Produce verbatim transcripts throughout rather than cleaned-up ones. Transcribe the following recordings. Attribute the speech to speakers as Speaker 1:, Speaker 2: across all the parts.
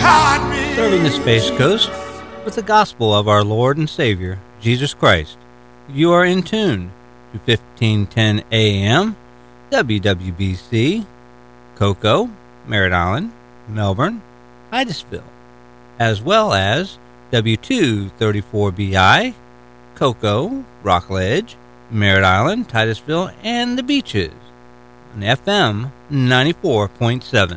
Speaker 1: Serving the Space Coast with the gospel of our Lord and Savior, Jesus Christ. You are in tune to fifteen ten A M, W W B C, Cocoa, Merritt Island, Melbourne, Titusville, as well as W two thirty-four B I, Cocoa, Rockledge, Merritt Island, Titusville, and the Beaches, on F M ninety-four point seven.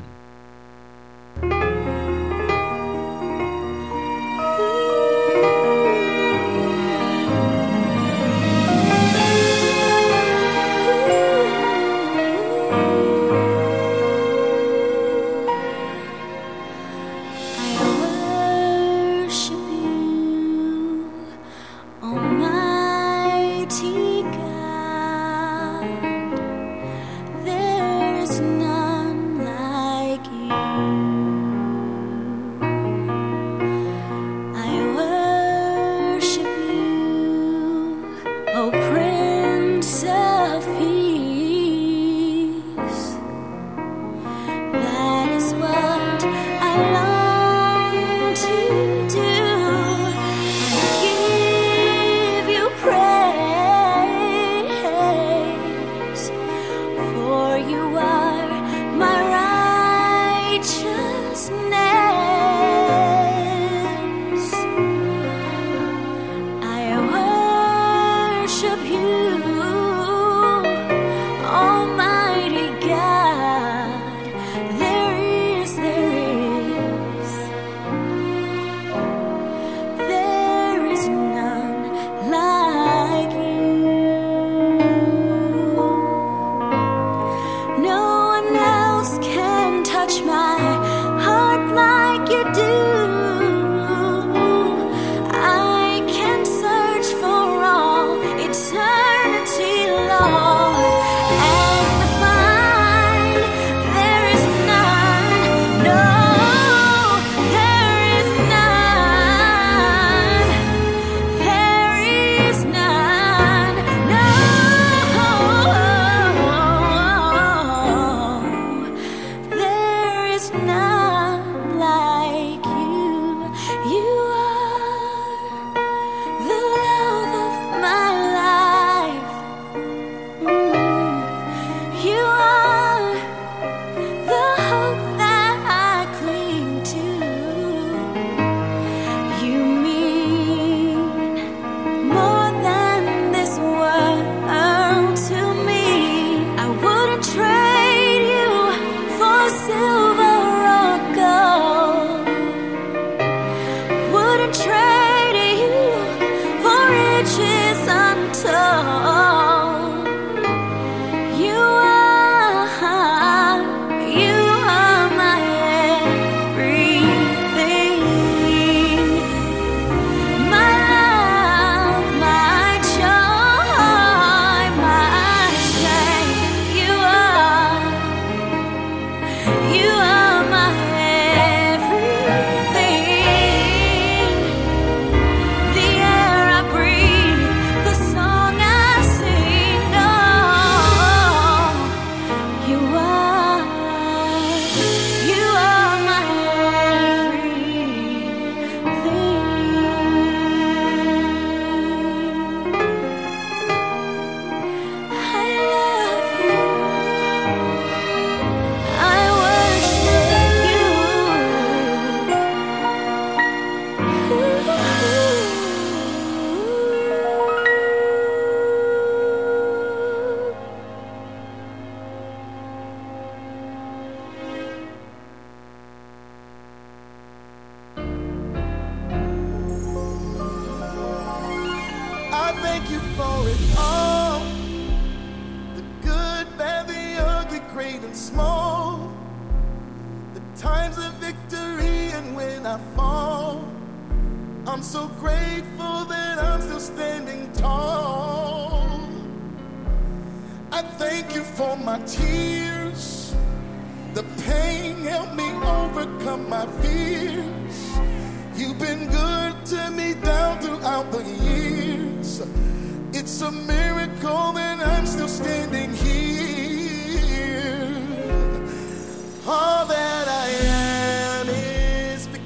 Speaker 2: All that I am is because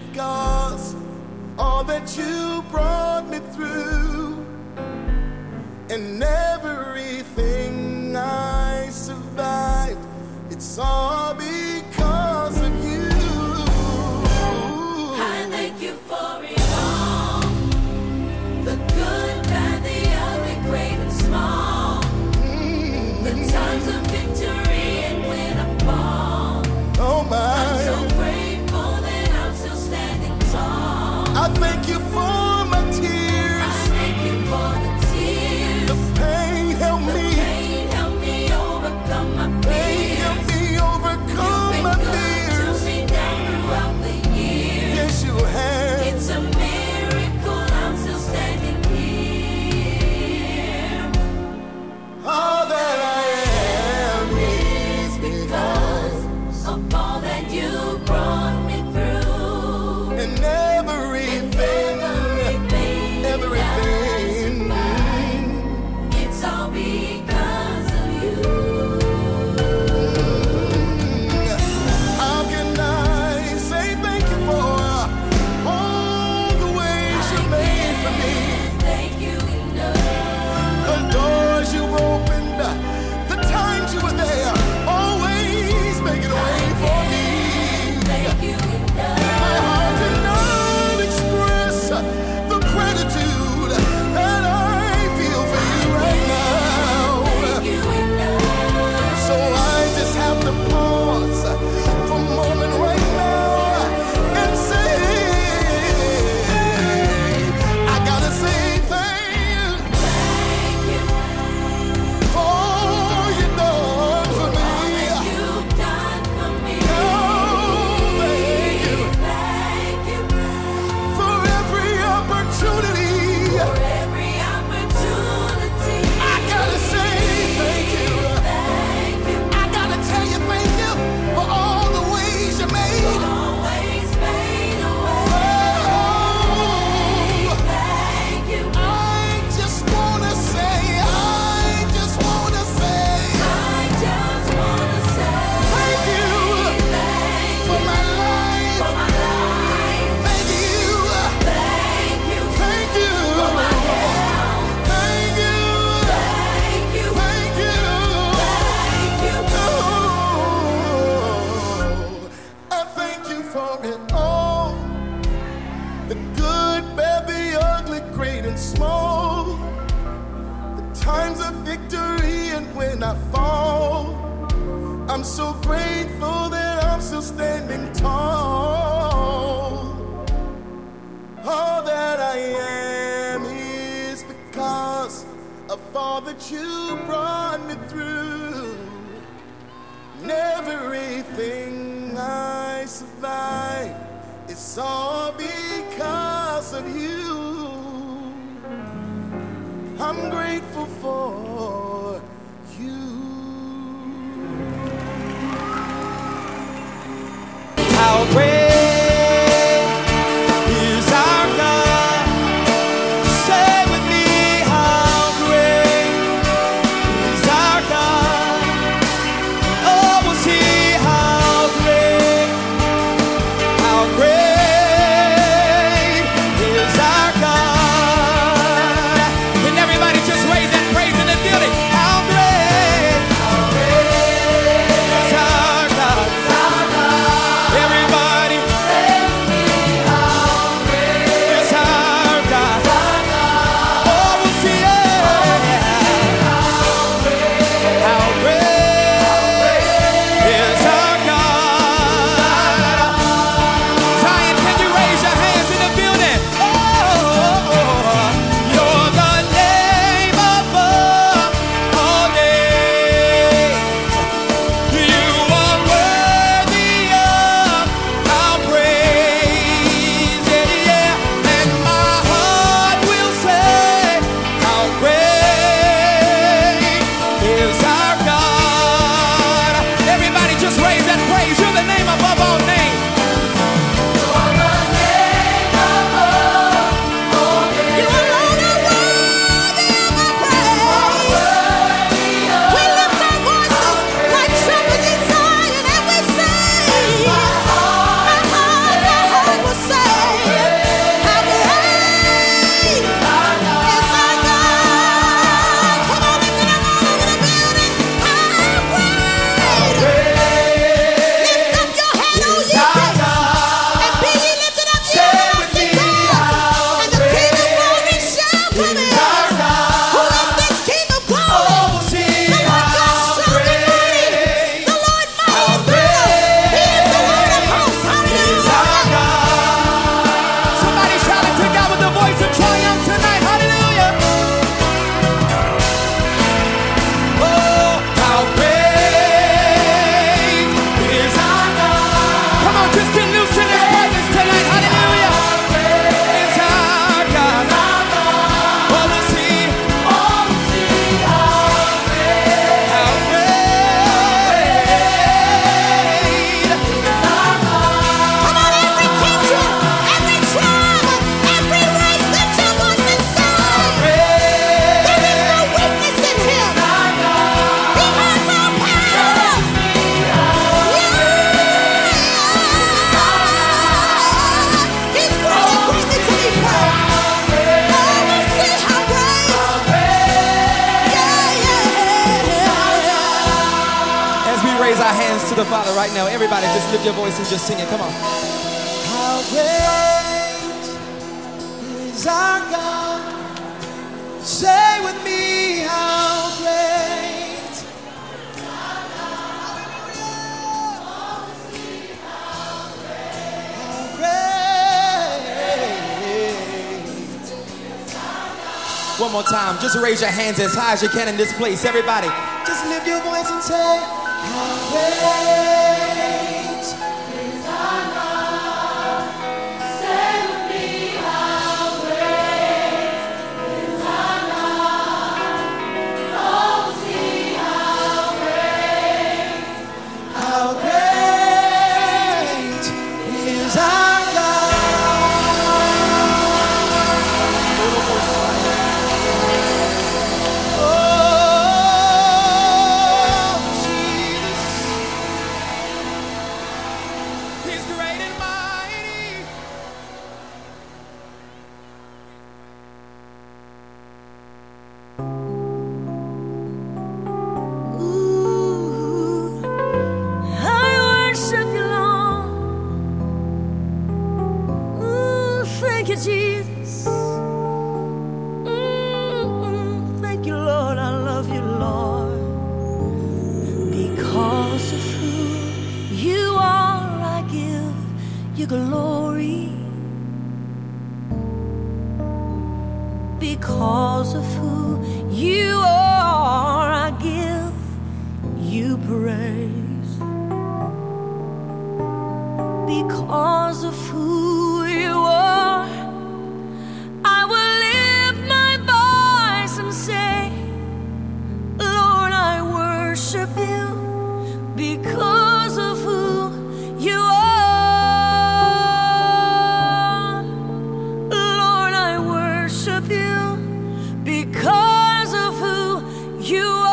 Speaker 2: that you brought me through, and everything I survived, it's all because of you.
Speaker 3: I thank you for it all, the good, bad, the ugly, great and small, mm-hmm. the times of victory and when I fall.
Speaker 2: Oh my,
Speaker 3: I'm so grateful that I'm still standing tall.
Speaker 2: I thank you for my tears.
Speaker 3: I thank you for the tears.
Speaker 2: The pain helped
Speaker 3: the
Speaker 2: me.
Speaker 3: pain helped me overcome my fears.
Speaker 2: Pain helped me overcome
Speaker 3: You've
Speaker 2: my
Speaker 3: been good
Speaker 2: fears.
Speaker 3: to me down throughout the years.
Speaker 2: Yes, you have.
Speaker 3: It's a miracle I'm still standing here.
Speaker 2: All that I am
Speaker 3: is because of all that you brought me through.
Speaker 2: and everything,
Speaker 3: Everything,
Speaker 2: everything.
Speaker 3: it's all because of you.
Speaker 2: How can I say thank you for all the ways you made for me?
Speaker 3: Thank you enough.
Speaker 2: The doors you opened, the times you were there, always making a way for me.
Speaker 3: Thank you
Speaker 2: My
Speaker 3: enough.
Speaker 2: heart cannot express the gratitude that I feel for you right now.
Speaker 3: Thank you enough.
Speaker 2: So I just have to pause for a moment right now and say, I gotta say thank you
Speaker 3: Thank you
Speaker 2: for all you done for me.
Speaker 3: you've done for me.
Speaker 2: Oh, thank you
Speaker 3: Thank you
Speaker 2: for every opportunity.
Speaker 3: for every opportunity.
Speaker 2: I gotta say thank you.
Speaker 3: Thank you.
Speaker 2: I gotta tell you thank you for all the ways you made.
Speaker 3: Always made a way.
Speaker 2: Oh,
Speaker 3: Thank you.
Speaker 2: I just wanna say, I just wanna say
Speaker 3: I just wanna say
Speaker 2: thank you
Speaker 3: thank
Speaker 2: for
Speaker 3: you
Speaker 2: my life.
Speaker 3: for my life.
Speaker 2: Thank you,
Speaker 3: Thank you
Speaker 2: thank you,
Speaker 3: for my health.
Speaker 2: thank you,
Speaker 3: Thank you.
Speaker 2: thank you.
Speaker 3: Thank you.
Speaker 2: Oh, I thank you for it all. The good, bad, the ugly, great and small. The times of victory and when I fall. I'm so grateful that I'm still standing tall. All that I am is because of all that you brought me through. And everything I survived, it's all because of you. I'm grateful for you.
Speaker 4: How great is our God? Say with me, how great is our God? Oh, was He how great? How great is our God? Can everybody just raise that praise in the building? How great? the Father right now. Everybody just lift your voice and just sing it. Come on. How great is our God? Say with me, how great. How great. One more time. Just raise your hands as high as you can in this place. Everybody, just lift your voice and say, how great is our God? Say with me, how great is our God? Oh, see how great, how great is our
Speaker 3: Jesus. Mm-mm. Thank you, Lord. I love you, Lord. Because of who you are, I give you glory. Because of who you are, I give you praise. Because of who you are, I will lift my voice and say, Lord, I worship you because of who you are. Lord, I worship you because of who you are.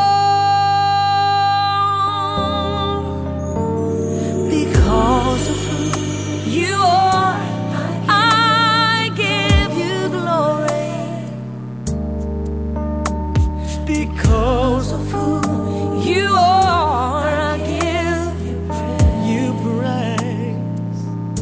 Speaker 3: Because of who you are, I give you glory. Because of who you are, I give you praise.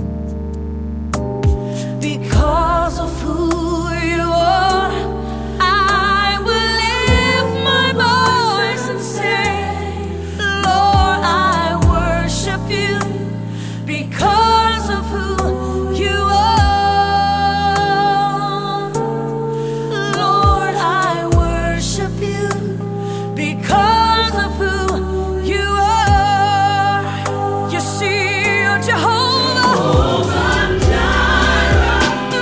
Speaker 3: Because of who you are, I will lift my voice and say, Lord, I worship you because of who you are. Lord, I worship you because of who you are. You see, you're Jehovah. Jehovah Jireh.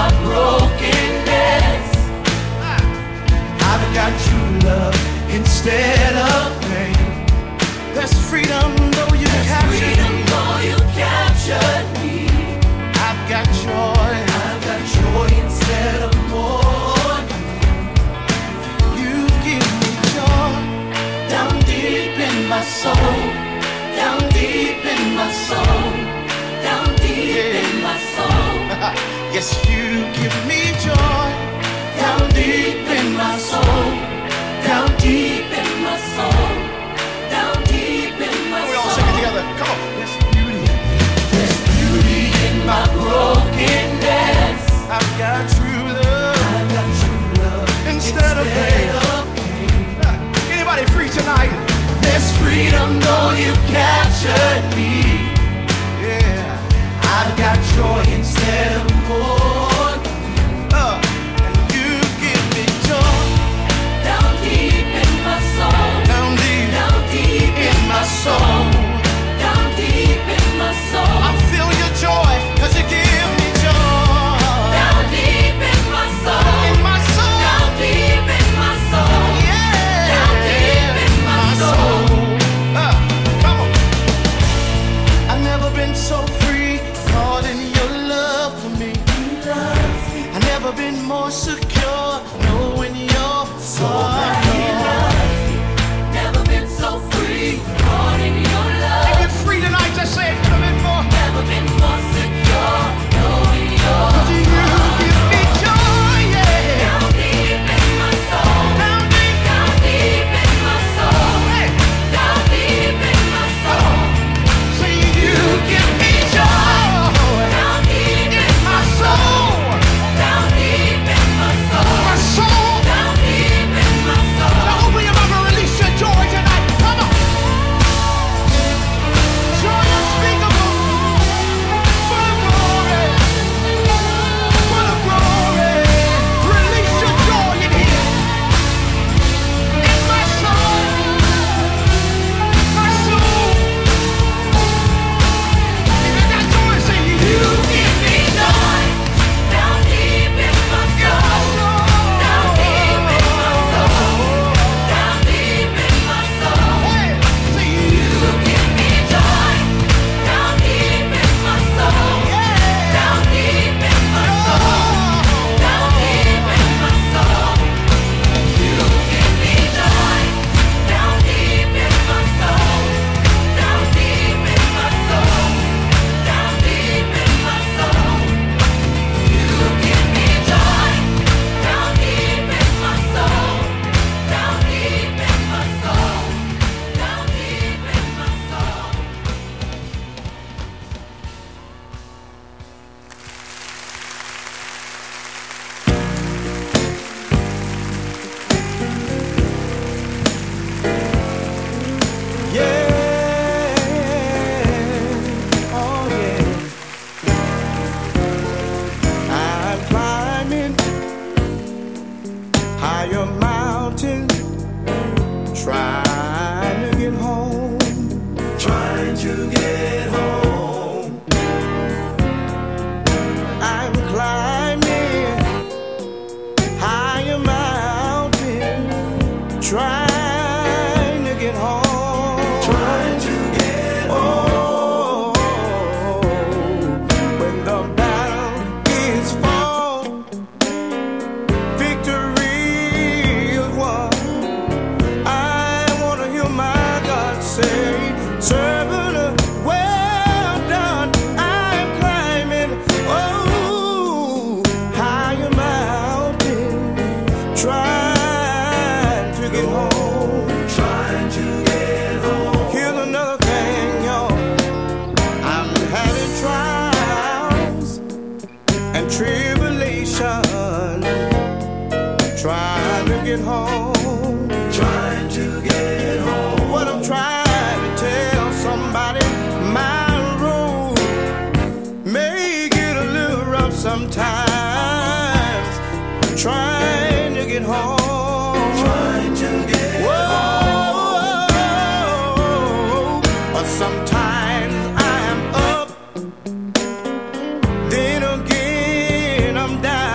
Speaker 3: brokenness.
Speaker 4: I've got true love instead of pain. There's freedom though you captured
Speaker 3: Freedom
Speaker 4: me.
Speaker 3: though you captured me.
Speaker 4: I've got joy.
Speaker 3: I've got joy instead of mourning.
Speaker 4: You give me joy.
Speaker 3: Down deep in my soul. Down deep in my soul. Down deep in my soul.
Speaker 4: Yes, you give me joy.
Speaker 3: Down deep in my soul. Down deep in my soul. Down deep in my
Speaker 4: We all
Speaker 3: soul.
Speaker 4: sing it together. Come on. There's beauty.
Speaker 3: There's beauty in my brokenness.
Speaker 4: I've got true love
Speaker 3: I've got true love
Speaker 4: instead of pain.
Speaker 3: of pain.
Speaker 4: Anybody free tonight?
Speaker 3: There's freedom though you captured me.
Speaker 4: Yeah.
Speaker 3: I've got joy instead of mourning.
Speaker 4: Uh, and you give me joy.
Speaker 3: Down deep in my soul.
Speaker 4: Down deep
Speaker 3: Down deep
Speaker 4: in my soul.
Speaker 3: Down deep in my soul.
Speaker 4: I feel your joy, cause you give me joy.
Speaker 3: Down deep in my soul.
Speaker 4: In my soul.
Speaker 3: Down deep in my soul.
Speaker 4: Yeah.
Speaker 3: Down deep in my soul.
Speaker 4: Uh, come on. I've never been so free, caught in your love for me. I've never been more secure, knowing you're so
Speaker 3: Never been so free, caught in your love.
Speaker 4: If you're free tonight, just say it. Never been more.
Speaker 3: Never been more secure, knowing your
Speaker 4: Cause you give me joy, yeah.
Speaker 3: down deep in my soul.
Speaker 4: Down deep.
Speaker 3: Down deep in my soul.
Speaker 4: Hey.
Speaker 3: Down deep in my soul.
Speaker 4: Say you give me joy.
Speaker 3: Down deep in
Speaker 4: My soul.
Speaker 3: Down deep in my soul.
Speaker 4: My soul.
Speaker 3: Down deep in my soul.
Speaker 4: Now open your mouth and release your joy tonight. Come on. Joy unspeakable. Full of glory. Full of glory. Release your joy in here. In my soul. My soul. If you got joy, say you give me joy.
Speaker 3: Down deep in my soul. Down deep in my soul. Down deep in my soul.
Speaker 4: Hey, say you.
Speaker 3: You give me joy. Down deep in my soul. Down deep in my soul. Down deep in my soul. You give me joy. Down deep in my soul. Down deep in my soul. Down deep in my soul. You give me joy. Down deep in my soul. Down deep in my soul. Down deep in my soul.
Speaker 4: Yeah, oh yeah. I'm climbing higher mountain, trying to get home, trying to get home. I'm climbing higher mountain, trying to get home, trying to get home. When the battle is fought, victory is won. I wanna hear my God say, servant, well done. I'm climbing, oh, higher mountain, trying to get home, trying to get home. Here's another thing, y'all. I'm having trials and tribulation, trying to get home, trying to get home. What I'm trying to tell somebody, my road may get a little rough sometimes, trying to get home, trying to get home. But sometimes I am up, then again I'm down.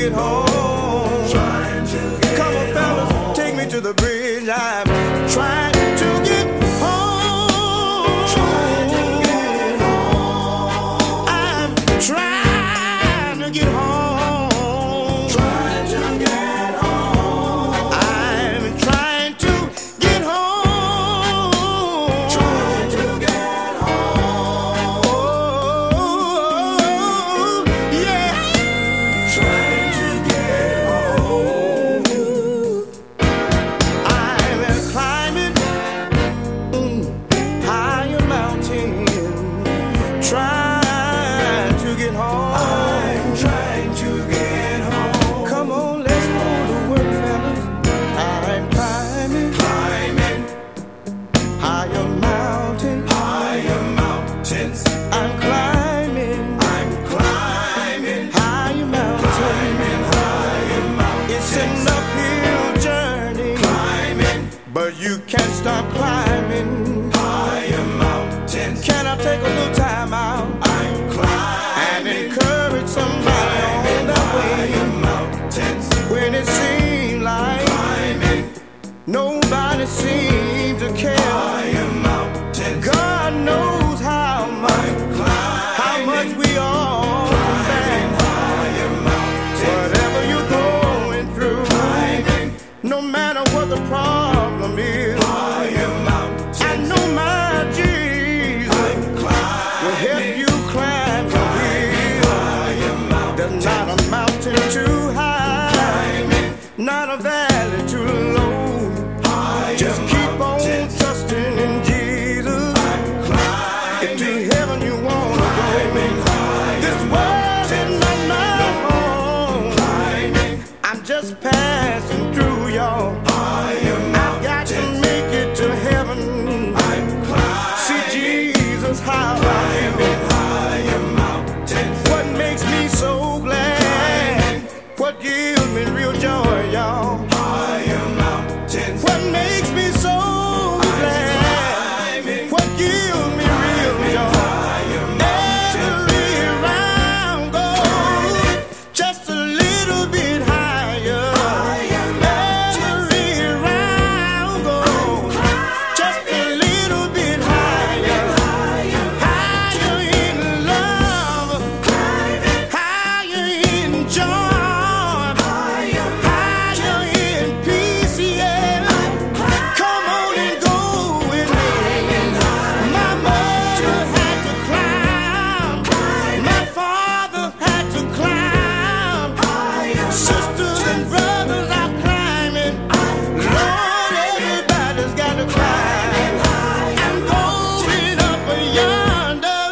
Speaker 4: get home.
Speaker 2: Trying to get
Speaker 4: Come on, fellas,
Speaker 2: home.
Speaker 4: take me to the bridge. I'm trying to get home.
Speaker 2: Trying to get home.
Speaker 4: I'm trying to get home.
Speaker 2: Trying to get home.
Speaker 4: I'm trying to get home.
Speaker 2: Trying to get home.
Speaker 4: Oh, yeah.
Speaker 2: Trying to get home.
Speaker 4: I'm climbing mm, higher mountain, trying to get home.
Speaker 2: I'm trying to get home.
Speaker 4: Come on, let's go to work, fellas. I'm climbing
Speaker 2: Climbing
Speaker 4: higher mountain.
Speaker 2: higher mountains.
Speaker 4: I'm climbing
Speaker 2: I'm climbing,
Speaker 4: higher mountain.
Speaker 2: climbing higher
Speaker 4: It's an
Speaker 2: mountains.
Speaker 4: uphill journey,
Speaker 2: Climbing
Speaker 4: but you can't stop climbing.
Speaker 2: higher mountains.
Speaker 4: Can I take a little time out
Speaker 2: I'm
Speaker 4: and
Speaker 2: climbing,
Speaker 4: encourage somebody on the way
Speaker 2: higher mountains.
Speaker 4: when it seems like
Speaker 2: Climbing
Speaker 4: nobody seems to care?
Speaker 2: higher mountains.
Speaker 4: God knows how much,
Speaker 2: Climbing
Speaker 4: how much we all bear.
Speaker 2: higher mountains.
Speaker 4: Whatever you're going through,
Speaker 2: Climbing
Speaker 4: no matter what the problem is,
Speaker 2: higher mountains.
Speaker 4: I know my Jesus
Speaker 2: Climbing
Speaker 4: will help you climb the hill.
Speaker 2: higher mountains.
Speaker 4: There's not a mountain too high, not a valley too low. Just keep on trusting in Jesus. If to heaven you want to go, this world is not my home. I'm just passing through, y'all. I've got to make it to heaven. See Jesus how I am. What makes me so glad? What gives me real joy, y'all? What makes me so glad? What gives me real joy? Every round goes just a little bit higher. Every round goes just a little bit higher. Higher in love, higher in joy, higher in peace, yeah. Come on and go with me. My mother had to climb. My father had to climb. Sisters and brothers are climbing. Lord, everybody's got to climb. I'm going up yonder.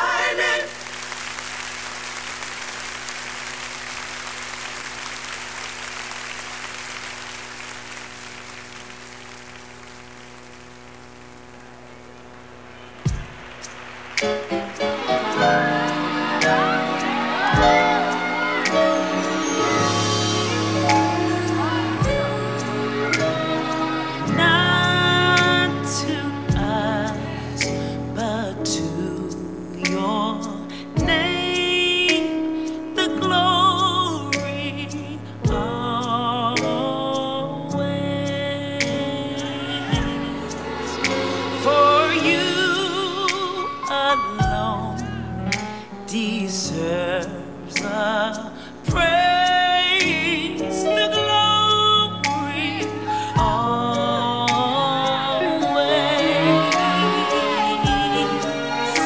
Speaker 3: Not to us, but to your name, the glory always. For you alone deserves the praise, the glory always.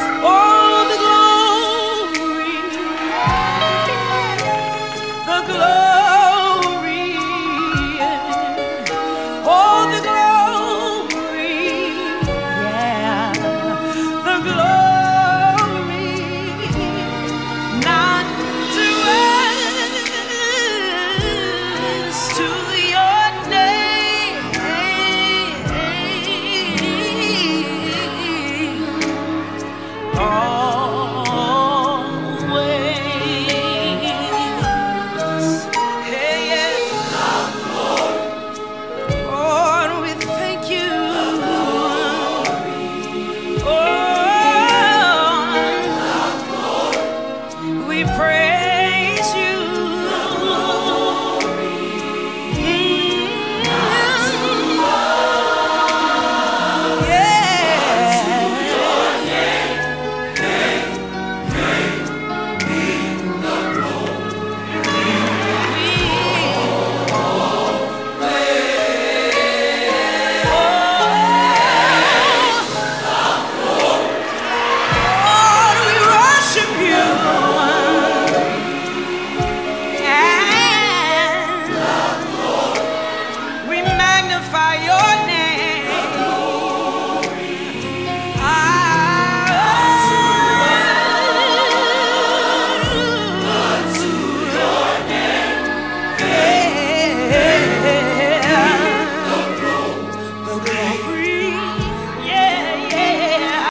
Speaker 3: Oh, the glory, the glory.